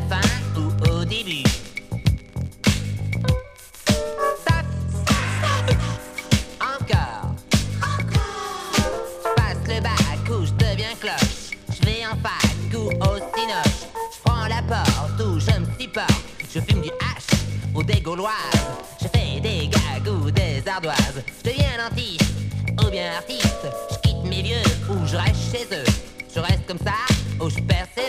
fin ou au début. Stop. Encore. Je passe le bac ou je deviens cloche. Je vais en fac ou au cinoche. Je prends la porte où je me s'y porte. Je fume du hache ou des gauloises. Je fais des gags ou des ardoises. Je deviens dentiste ou bien artiste. Je quitte mes vieux ou je reste chez eux. Je reste comme ça ou je perds